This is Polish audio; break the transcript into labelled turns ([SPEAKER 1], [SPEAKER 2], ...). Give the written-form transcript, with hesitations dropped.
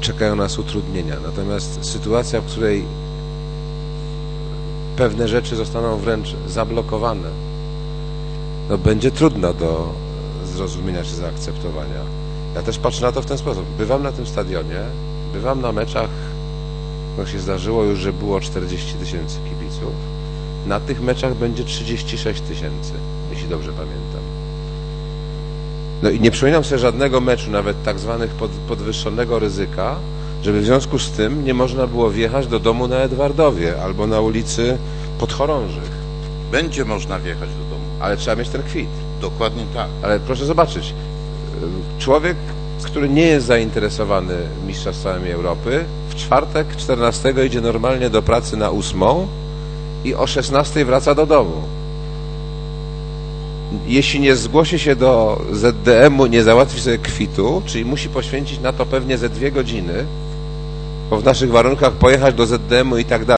[SPEAKER 1] czekają nas utrudnienia. Natomiast sytuacja, w której pewne rzeczy zostaną wręcz zablokowane, no będzie trudna do zrozumienia czy zaakceptowania. Ja też patrzę na to w ten sposób. Bywam na tym stadionie, bywam na meczach, no się zdarzyło już, że było 40 000 kibiców. Na tych meczach będzie 36 000, jeśli dobrze pamiętam. No i nie przypominam sobie żadnego meczu, nawet tak zwanych podwyższonego ryzyka, żeby w związku z tym nie można było wjechać do domu na Edwardowie albo na ulicy Podchorążych.
[SPEAKER 2] Będzie można wjechać do domu.
[SPEAKER 1] Ale trzeba mieć ten kwit.
[SPEAKER 2] Dokładnie tak.
[SPEAKER 1] Ale proszę zobaczyć, człowiek, który nie jest zainteresowany mistrzostwami Europy, w czwartek 14 idzie normalnie do pracy na 8 i o 16 wraca do domu. Jeśli nie zgłosi się do ZDM-u, nie załatwi sobie kwitu, czyli musi poświęcić na to pewnie ze 2 godziny, bo w naszych warunkach pojechać do ZDM-u i tak dalej.